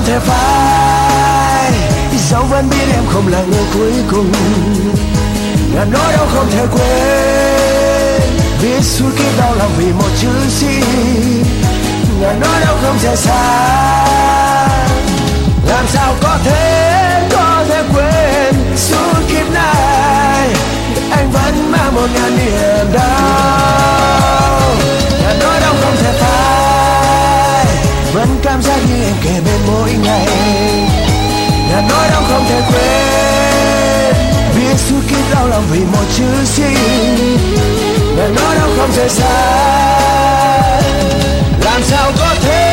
không thể phai, dẫu vẫn biết em không là người cuối cùng. Ngàn nỗi đau không thể quên, biết suốt kiếp đau lòng vì một chữ xin. Ngàn nỗi đau không thể xa, làm sao có thể quên. Suốt kiếp này anh vẫn mang một ngàn niềm đau. Ngàn nỗi đau không thể phai, vẫn cảm giác như em kề bên mỗi ngày. Ngàn nỗi đau không thể quên, biết suốt kiếp đau lòng vì một chữ xin. Ngàn nỗi đau không thể xa, làm sao có thể